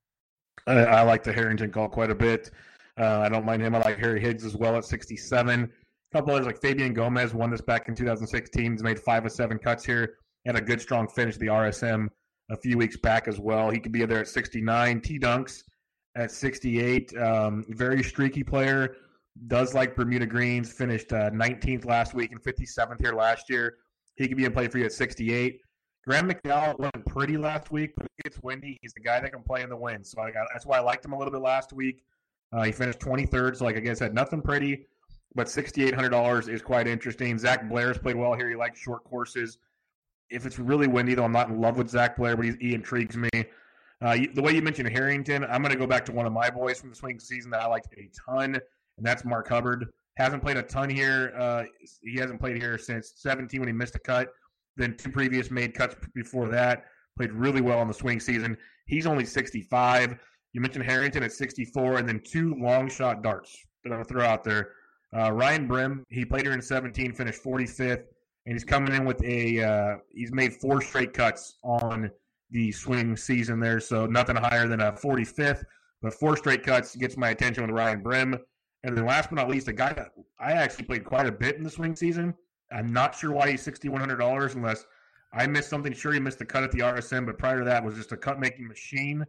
I, I like the Harrington call quite a bit. Uh, I don't mind him. I like Harry Higgs as well at sixty-seven. A couple others like Fabian Gomez won this back in two thousand sixteen. He's made five of seven cuts here. Had a good, strong finish at the R S M a few weeks back as well. He could be there at sixty-nine. T Dunks at sixty-eight. Um, very streaky player. Does like Bermuda greens. Finished uh, nineteenth last week and fifty-seventh here last year. He could be in play for you at sixty-eight. Graham McDowell went pretty last week, but it gets windy. He's the guy that can play in the wind. So I got, that's why I liked him a little bit last week. Uh, he finished twenty-third. So like I said, nothing pretty, but sixty-eight hundred dollars is quite interesting. Zach Blair's played well here. He likes short courses. If it's really windy, though, I'm not in love with Zach Blair, but he, he intrigues me. Uh, the way you mentioned Harrington, I'm going to go back to one of my boys from the swing season that I liked a ton, and that's Mark Hubbard. Hasn't played a ton here. Uh, he hasn't played here since seventeen when he missed a cut. Then two previous made cuts before that. Played really well on the swing season. He's only sixty-five. You mentioned Harrington at sixty-four, and then two long shot darts that I'm going to throw out there. Uh, Ryan Brim, he played here in seventeen, finished forty-fifth. And he's coming in with a uh, – he's made four straight cuts on the swing season there, so nothing higher than a forty-fifth. But four straight cuts gets my attention with Ryan Brim. And then last but not least, a guy that I actually played quite a bit in the swing season. I'm not sure why he's sixty-one hundred dollars unless I missed something. Sure, he missed the cut at the R S M, but prior to that was just a cut-making machine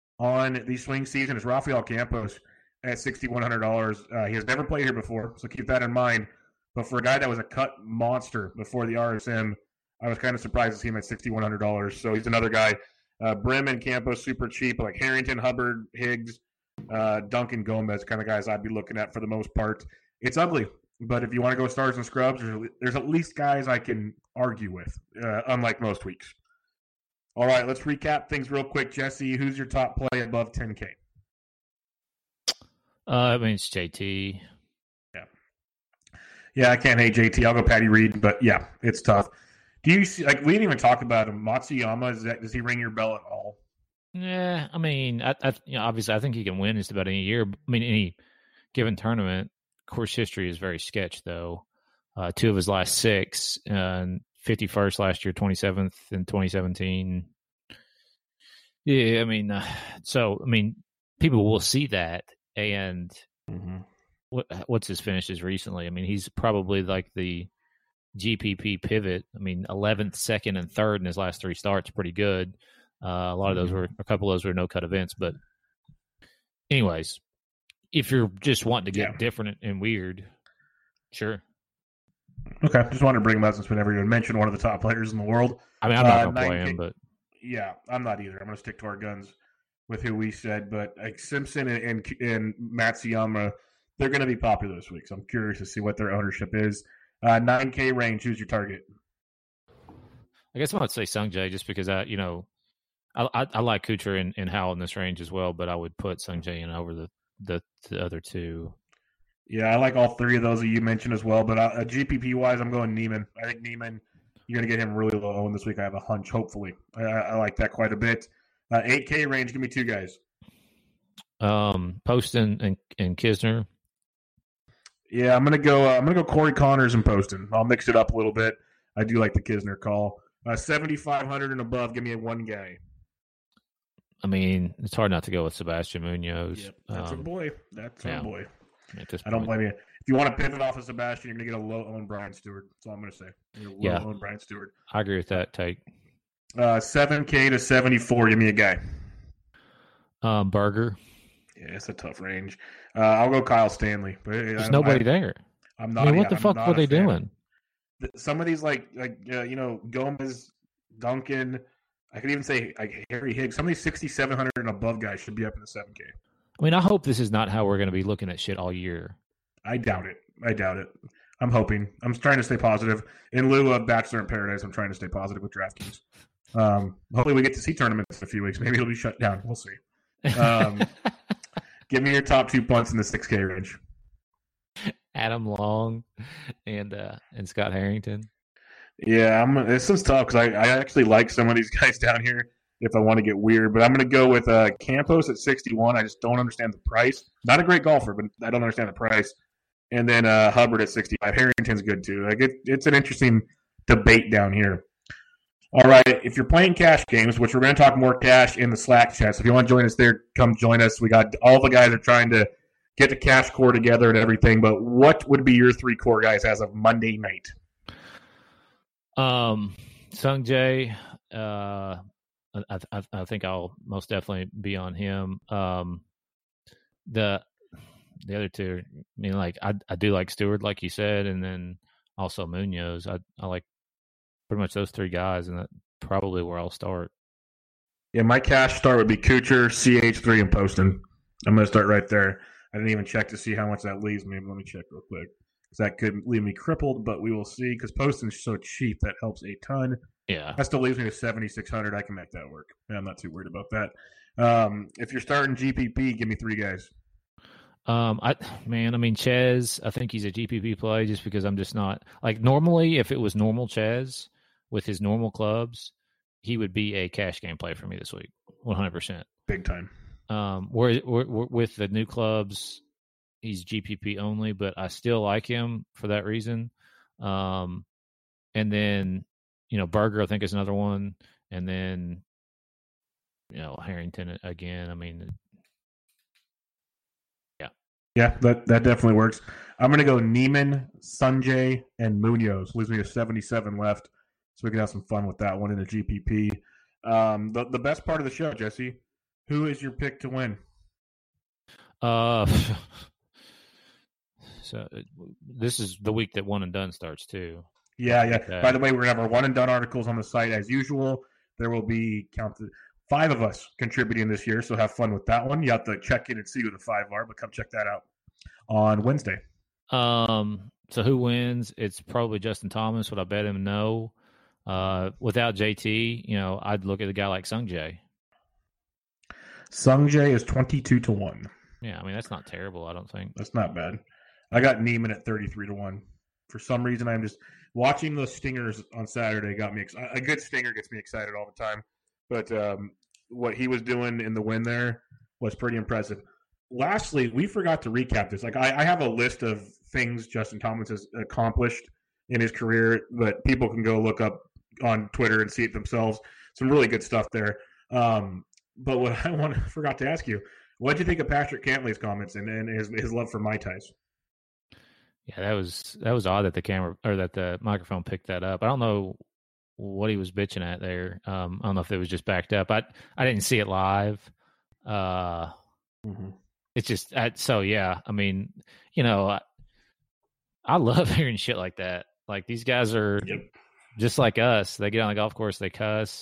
on the swing season. It's Rafael Campos at sixty-one hundred dollars. Uh, he has never played here before, so keep that in mind. But for a guy that was a cut monster before the R S M, I was kind of surprised to see him at sixty-one hundred dollars. So he's another guy. Uh, Brim and Campos, super cheap, like Harrington, Hubbard, Higgs, uh, Duncan, Gomez, kind of guys I'd be looking at for the most part. It's ugly, but if you want to go stars and scrubs, there's, there's at least guys I can argue with, uh, unlike most weeks. All right, let's recap things real quick. Jesse, who's your top play above ten K? Uh, I mean, it's J T. Yeah, I can't hate J T. I'll go Patty Reed, but yeah, it's tough. Do you see, like, we didn't even talk about him. Matsuyama, is that, does he ring your bell at all? Yeah, I mean, I, I, you know, obviously, I think he can win just about any year. I mean, any given tournament. Course history is very sketch, though. Uh, two of his last six, uh, fifty-first last year, twenty-seventh in twenty seventeen. Yeah, I mean, uh, so, I mean, people will see that, and mm-hmm. what what's his finishes recently? I mean, he's probably like the G P P pivot. I mean, eleventh, second, and third in his last three starts, pretty good. Uh, a lot of those were, a couple of those were no-cut events. But anyways, if you're just wanting to get yeah. different and weird, sure. Okay, just wanted to bring him up since we never even mentioned one of the top players in the world. I mean, I'm not uh, going to play him, but... Yeah, I'm not either. I'm going to stick to our guns with who we said, but like Simpson and and, and Matsuyama, they're going to be popular this week. So I'm curious to see what their ownership is. Uh, nine K range. Who's your target? I guess I would say Sungjae just because I, you know, I I, I like Kuchar and, and Howell in this range as well, but I would put Sungjae in over the, the the other two. Yeah, I like all three of those that you mentioned as well. But uh, G P P wise, I'm going Neiman. I think Neiman, you're going to get him really low owned this week. I have a hunch. Hopefully, I, I like that quite a bit. Uh, eight K range. Give me two guys. Um, Poston and and Kisner. Yeah, I'm gonna go. Uh, I'm gonna go Corey Connors and Poston. I'll mix it up a little bit. I do like the Kisner call. Uh, seventy-five hundred and above. Give me a one guy. I mean, it's hard not to go with Sebastian Munoz. Yep, that's um, a boy. That's yeah. a boy. At this I don't point. blame you. If you want to pivot off of Sebastian, you're gonna get a low owned Brian Stewart. That's all I'm gonna say. You're a low Yeah. owned Brian Stewart. I agree with that take. Uh, seven K to seventy-four. Give me a guy. Um, Berger. Yeah, it's a tough range. Uh, I'll go Kyle Stanley. But There's I, nobody I, there. I'm I not. mean, what yeah, the I'm fuck not were a they fan. doing? Some of these, like, like uh, you know, Gomez, Duncan. I could even say like Harry Higgs. Some of these sixty-seven hundred and above guys should be up in the seven K. I mean, I hope this is not how we're going to be looking at shit all year. I doubt it. I doubt it. I'm hoping. I'm trying to stay positive. In lieu of Bachelor in Paradise, I'm trying to stay positive with DraftKings. Um, hopefully, we get to see tournaments in a few weeks. Maybe it'll be shut down. We'll see. Um, give me your top two punts in the six K range. Adam Long and uh, and Scott Harrington. Yeah, I'm. This is tough because I, I actually like some of these guys down here. If I want to get weird, but I'm going to go with uh, Campos at sixty-one. I just don't understand the price. Not a great golfer, but I don't understand the price. And then uh, Hubbard at sixty-five. Harrington's good too. Like it, it's an interesting debate down here. All right, if you're playing cash games, which we're going to talk more cash in the Slack chat. So if you want to join us there, come join us. We got all the guys are trying to get the cash core together and everything. But what would be your three core guys as of Monday night? Um, Sungjae. Uh, I, I, I think I'll most definitely be on him. Um, the the other two, I mean, like I I do like Stewart, like you said, and then also Munoz. I I like pretty much those three guys, and that's probably where I'll start. Yeah, my cash start would be Kuchar, C H three, and Poston. I'm going to start right there. I didn't even check to see how much that leaves me. Let me check real quick. Because that could leave me crippled, but we will see. Because Poston's so cheap, that helps a ton. Yeah. That still leaves me with seventy-six hundred. I can make that work. Yeah, I'm not too worried about that. Um, if you're starting G P P, give me three guys. Um, I man, I mean Chez. I think he's a G P P play just because I'm just not like normally. If it was normal Chez with his normal clubs, he would be a cash game play for me this week, one hundred percent, big time. Um, where, where, where with the new clubs, he's G P P only, but I still like him for that reason. Um, and then. You know, Berger, I think, is another one. And then, you know, Harrington again. I mean, yeah. Yeah, that, that definitely works. I'm going to go Neiman, Sungjae, and Munoz. Leaves me with seventy-seven left. So we can have some fun with that one in the G P P. Um, the, the best part of the show, Jesse, who is your pick to win? Uh, so this is the week that one and done starts, too. Yeah, yeah. Okay. By the way, we're going to have our one and done articles on the site as usual. There will be counted five of us contributing this year, so have fun with that one. You have to check in and see who the five are, but come check that out on Wednesday. Um. So who wins? It's probably Justin Thomas. Would I bet him? No. Uh, without J T, you know, I'd look at a guy like Sungjae. Sungjae is twenty-two to one. Yeah, I mean that's not terrible. I don't think that's not bad. I got Neiman at thirty-three to one. For some reason, I'm just watching those stingers on Saturday got me excited. A good stinger gets me excited all the time. But um, what he was doing in the win there was pretty impressive. Lastly, we forgot to recap this. Like I, I have a list of things Justin Thomas has accomplished in his career that people can go look up on Twitter and see it themselves. Some really good stuff there. Um, but what I want forgot to ask you, what did you think of Patrick Cantley's comments and, and his his love for Mai Tais? Yeah, that was that was odd that the camera or that the microphone picked that up. I don't know what he was bitching at there. Um, I don't know if it was just backed up. I I didn't see it live. Uh, mm-hmm. It's just I, so yeah. I mean, you know, I, I love hearing shit like that. Like these guys are yep. just like us. They get on the golf course, they cuss,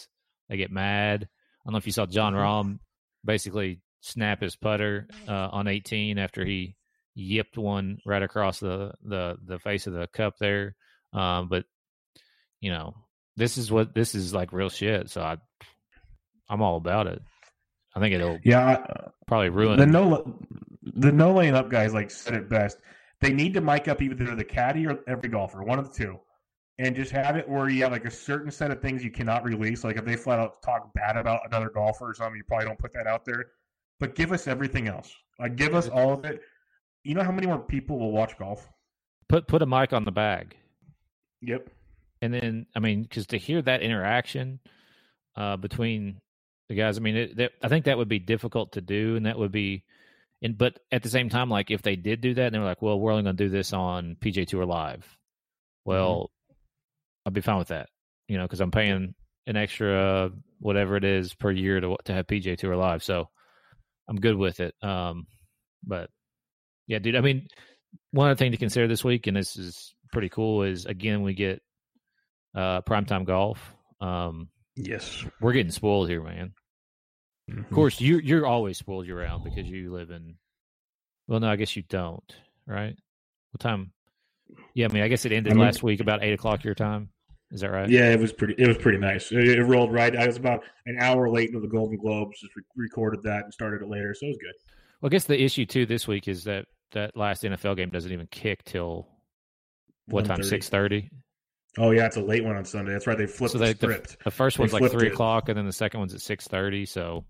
they get mad. I don't know if you saw John Rahm basically snap his putter uh, on eighteen after he yipped one right across the, the, the face of the cup there. Um, but, you know, this is what this is like real shit. So I, I'm all about it. I think it'll yeah probably ruin the no the no laying up guys. Like said it best. They need to mic up either the caddy or every golfer, one of the two, and just have it where you have like a certain set of things you cannot release. Like if they flat out talk bad about another golfer or something, you probably don't put that out there. But give us everything else. Like give us all of it. You know how many more people will watch golf? Put put a mic on the bag. Yep. And then, I mean, because to hear that interaction uh, between the guys, I mean, it, that, I think that would be difficult to do, and that would be, and but at the same time, like if they did do that, and they were like, "Well, we're only going to do this on P G A Tour Live," well, mm-hmm. I'd be fine with that, you know, because I'm paying an extra whatever it is per year to to have P G A Tour Live, so I'm good with it. Um, but yeah, dude, I mean, one other thing to consider this week, and this is pretty cool, is again we get uh, primetime golf. Um, yes, we're getting spoiled here, man. Mm-hmm. Of course, you you're always spoiled year round because you live in. Well, no, I guess you don't, right? What time? Yeah, I mean, I guess it ended I mean, last week about eight o'clock your time. Is that right? Yeah, it was pretty. It was pretty nice. It, it rolled right. I was about an hour late into the Golden Globes. Just re- recorded that and started it later, so it was good. Well, I guess the issue too this week is that that last N F L game doesn't even kick till what time? Six thirty. Oh yeah, it's a late one on Sunday. That's right. They flipped so they, the script. The, the first one's like three o'clock, and then the second one's at six thirty. So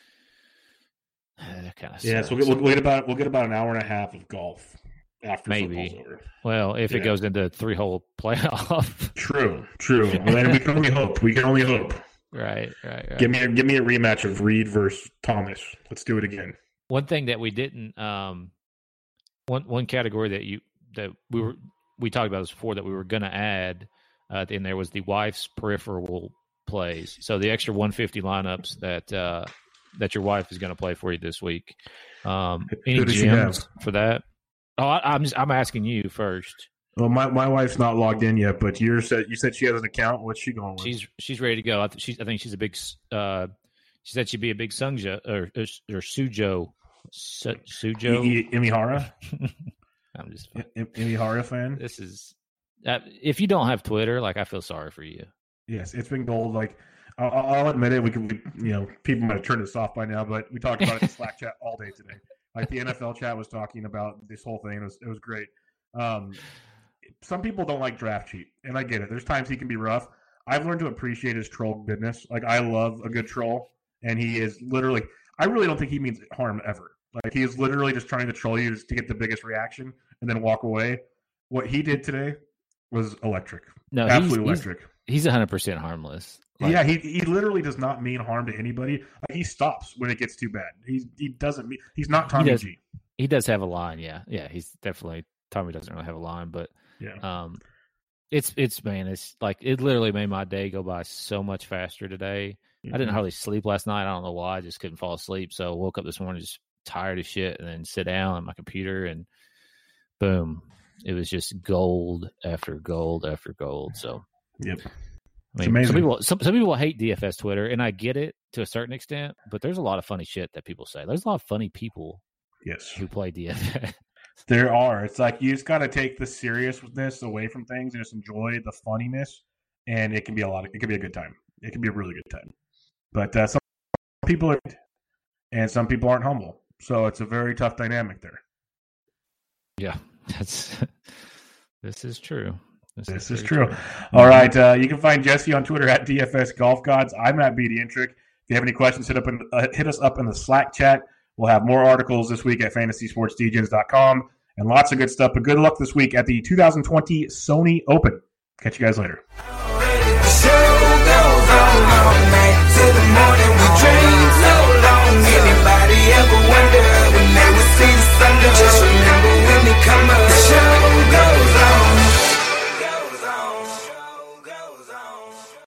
that kind of yeah. So we'll, we'll get about we'll get about an hour and a half of golf after maybe. Football's over. Well, if yeah. it goes into three hole playoff. True, true. And we can only hope. We can only hope. Right, right, right. Give me a, give me a rematch of Reed versus Thomas. Let's do it again. One thing that we didn't, um, one one category that you that we were we talked about this before that we were going to add uh, in there was the wife's peripheral plays. So the extra one fifty lineups that uh, that your wife is going to play for you this week. Um, any gems for that? Oh, I, I'm just, I'm asking you first. Well, my, my wife's not logged in yet, but you said you said she has an account. What's she going with? She's she's ready to go. I, th- she's, I think she's a big. Uh, she said she'd be a big Sungja or or, or Sujo. Su, Sujo I, I, Imihara. I'm just I, Imihara fan. This is uh, if you don't have Twitter, like I feel sorry for you. Yes, it's been gold. Like I'll, I'll admit it. We can, we, you know, people might have turned this off by now, but we talked about it in Slack chat all day today. Like the N F L chat was talking about this whole thing. It was, it was great. Um, some people don't like Draft Cheat, and I get it. There's times he can be rough. I've learned to appreciate his troll goodness. Like I love a good troll, and he is literally. I really don't think he means harm ever. Like he is literally just trying to troll you just to get the biggest reaction and then walk away. What he did today was electric. No, absolutely he's, electric. He's one hundred percent harmless. Like, yeah, he he literally does not mean harm to anybody. Like he stops when it gets too bad. He he doesn't mean he's not Tommy he does, G. He does have a line, yeah, yeah. He's definitely Tommy doesn't really have a line, but yeah, um, it's it's man, it's like it literally made my day go by so much faster today. Mm-hmm. I didn't hardly sleep last night. I don't know why. I just couldn't fall asleep. So I woke up this morning just tired as shit, and then sit down on my computer, and boom, it was just gold after gold after gold. So yep. I mean, amazing. some people some, some people hate D F S Twitter, and I get it to a certain extent, but there's a lot of funny shit that people say. There's a lot of funny people yes. who play D F S. There are. It's like you just got to take the seriousness away from things and just enjoy the funniness, and it can be a lot. Of, it can be a good time. It can be a really good time. But uh, some people are, and some people aren't humble. So it's a very tough dynamic there. Yeah, that's this is true. This, this is, is true. true. All right. Uh, you can find Jesse on Twitter at D F S Golf Gods. I'm at B D Intric. If you have any questions, hit up in, uh, hit us up in the Slack chat. We'll have more articles this week at fantasy sports d gens dot com and lots of good stuff. But good luck this week at the two thousand twenty Sony Open. Catch you guys later. Anybody